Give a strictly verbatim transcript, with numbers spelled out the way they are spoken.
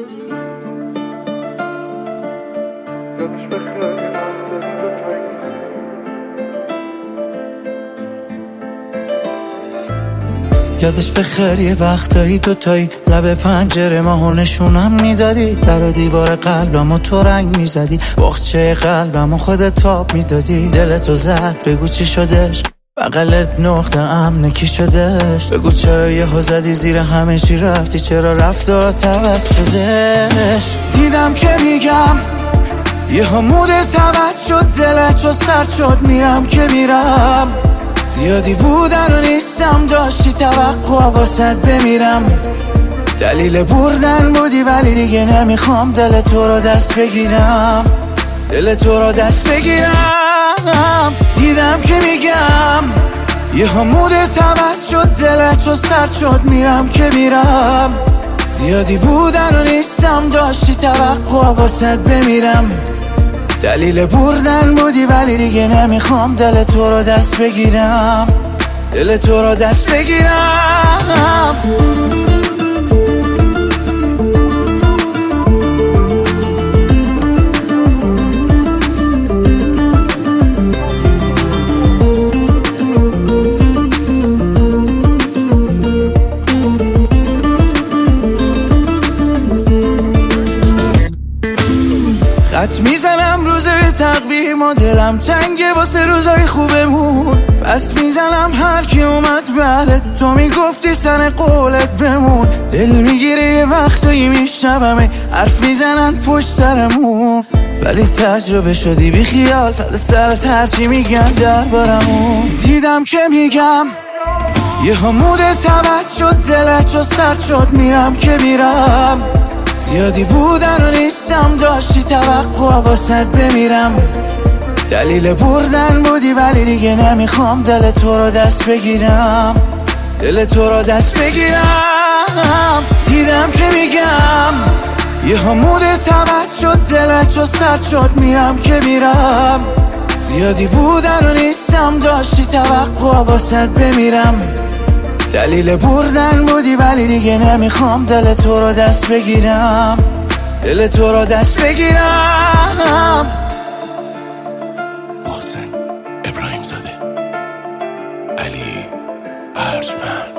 یادش بخیر یه وقتایی تو تایی لب پنجره ماهو نشونم میدادی، در و دیوار قلبمو تو رنگ میزدی، باغچه قلبمو خودت تاب میدادی. دلتو زد بگو چی شدش، بغلت نقطه امن کی شدش، بگو چرا یهو زدی زیر همه چی رفتی، چرا رفتارات عوض شدش. دیدم که میگم یهو مودت عوض شد، دلتو سرد شد، میرم که میرم، زیادی بودن و نیستم، داشتی توقع واسد بمیرم. دلیل بردن بودی ولی دیگه نمیخوام دل تو رو دست بگیرم، دل تو رو دست بگیرم. دیدم که میگم یه مودت عوض شد، دل تو سرد شد، میرم که میرم، زیادی بودن و نیستم، داشتی توقع واسد بمیرم. دلیل بردن بودی ولی دیگه نمیخوام دل تو رو دست بگیرم، دل تو رو دست بگیرم. خط میزنم روزای تقویم و دلم تنگه واسه روزای خوبمون، پس میزنم هر کی اومد بعدت، تو میگفتی سن قولت بمون. دل میگیره یه وقتایی میشنومه حرف میزنن پشت سرمون، ولی تجربه شدی بی خیال، فد سرت هرچی میگن دربارمون. دیدم که میگم یه مودت عوض شد، دلت سرد شد، میرم که میرم، زیادی بودن و نیستم، داشتی توقع واسد بمیرم. دلیل بردن بودی ولی دیگه نمیخوام دل تو رو دست بگیرم، دل تو رو دست بگیرم. دیدم که میگم یه مودت عوض شد، دلت سرد شد، میرم که میرم، زیادی بودن و نیستم، داشتی توقع واسد بمیرم. دلیل بردن بودی ولی دیگه نمیخوام دل تو رو دست بگیرم، دل تو رو دست بگیرم. محسن ابراهیم زاده، علی ارجمند.